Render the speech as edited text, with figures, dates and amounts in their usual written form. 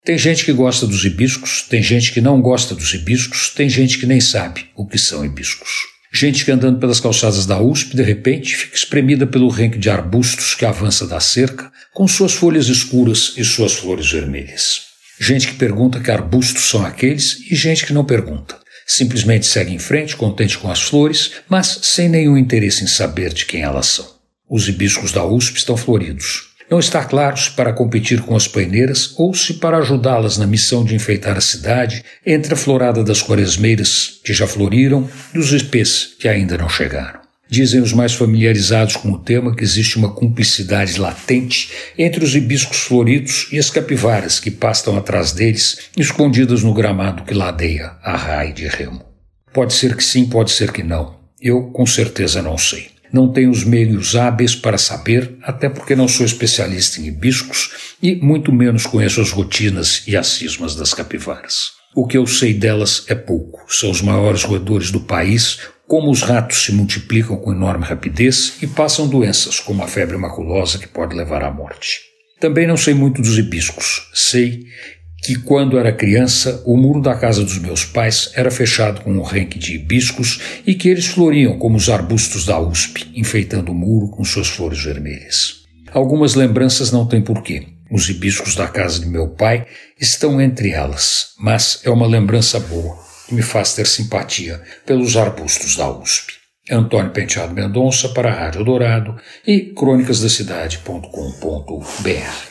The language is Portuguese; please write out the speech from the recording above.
Tem gente que gosta dos hibiscos, tem gente que não gosta dos hibiscos, tem gente que nem sabe o que são hibiscos. Gente que andando pelas calçadas da USP, de repente, fica espremida pelo renque de arbustos que avança da cerca, com suas folhas escuras e suas flores vermelhas. Gente que pergunta que arbustos são aqueles e gente que não pergunta. Simplesmente segue em frente, contente com as flores, mas sem nenhum interesse em saber de quem elas são. Os hibiscos da USP estão floridos. Não está claro se para competir com as paineiras ou se para ajudá-las na missão de enfeitar a cidade entre a florada das quaresmeiras, que já floriram, e os ipês, que ainda não chegaram. Dizem os mais familiarizados com o tema que existe uma cumplicidade latente entre os hibiscos floridos e as capivaras que pastam atrás deles, escondidas no gramado que ladeia a raia de remo. Pode ser que sim, pode ser que não. Eu, com certeza, não sei. Não tenho os meios hábeis para saber, até porque não sou especialista em hibiscos e muito menos conheço as rotinas e as cismas das capivaras. O que eu sei delas é pouco. São os maiores roedores do país, como os ratos se multiplicam com enorme rapidez e passam doenças, como a febre maculosa que pode levar à morte. Também não sei muito dos hibiscos. Sei que quando era criança, o muro da casa dos meus pais era fechado com um renque de hibiscos e que eles floriam como os arbustos da USP, enfeitando o muro com suas flores vermelhas. Algumas lembranças não têm porquê. Os hibiscos da casa de meu pai estão entre elas, mas é uma lembrança boa que me faz ter simpatia pelos arbustos da USP. Antônio Penteado Mendonça para a Rádio Dourado e crônicasdacidade.com.br.